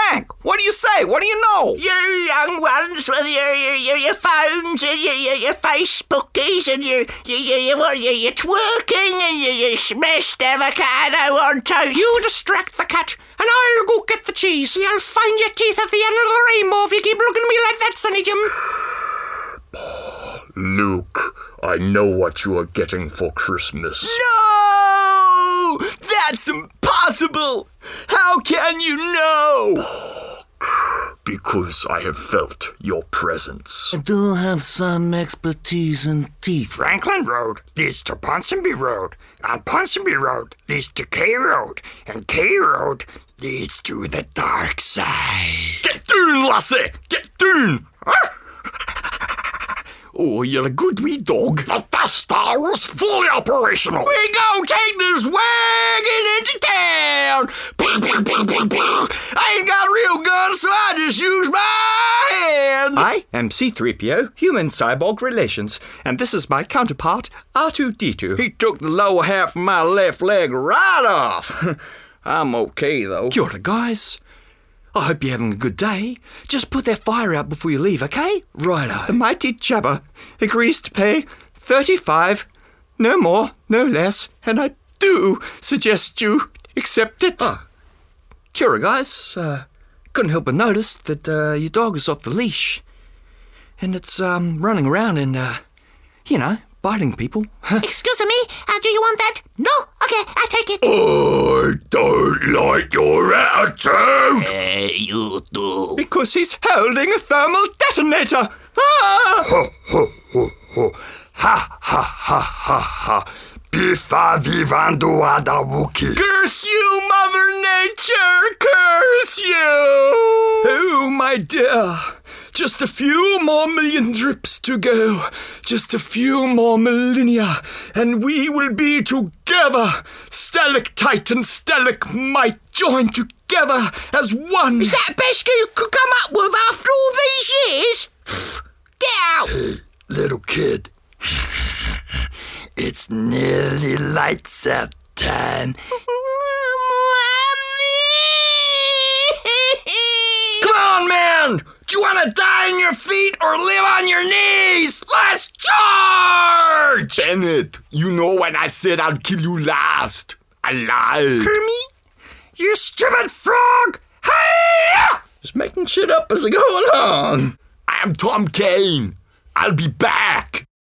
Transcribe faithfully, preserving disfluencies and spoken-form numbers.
Frank, what do you say? What do you know? You young ones with your your, your, your phones and your, your, your Facebookies and your, your, your, your, what, your, your twerking and your, your smashed avocado on toast. You distract the cat, and I'll go get the cheese. You'll find your teeth at the end of the rainbow if you keep looking at me like that, Sonny Jim. Luke, I know what you are getting for Christmas. No! That's impossible! How can you know? Because I have felt your presence. I do have some expertise in teeth. Franklin Road leads to Ponsonby Road, and Ponsonby Road leads to K Road, and K Road leads to the dark side. Get down, lassie! Get down! Oh, you're a good wee dog. The Death Star was fully operational. We go take this wagon into town. Ping, ping, ping, ping, ping. I ain't got a real gun, so I just use my hand. I am C three P O, Human-Cyborg Relations, and this is my counterpart, R two D two. He took the lower half of my left leg right off. I'm okay, though. Kia ora, guys. I hope you're having a good day. Just put that fire out before you leave, okay? Righto. The mighty Jabba agrees to pay thirty-five, no more, no less, and I do suggest you accept it. Ah. Kia ora, guys. Uh, couldn't help but notice that uh, your dog is off the leash. And it's um, running around and, uh, you know, biting people. Excuse me, uh, do you want that? No? Okay, I take it. I don't like your attitude. Hey, you do. Because he's holding a thermal detonator. Ah! Ho, ho, ho, ho. Ha, ha, ha, ha, ha. Bifa vivando ada Wookie. Curse you, Mother Nature! Curse you! Oh, my dear. Just a few more million drips to go. Just a few more millennia, and we will be together. Stalactite and stalagmite joined together as one. Is that the best you could come up with after all these years? Get out! Hey, little kid. It's nearly lights out time. Come on, man! Do you want to die on your feet or live on your knees? Let's charge! Bennett, you know when I said I'd kill you last. I lied. Kermie? You stupid frog! Hey! Just making shit up as I go along. I'm Tom Kane. I'll be back.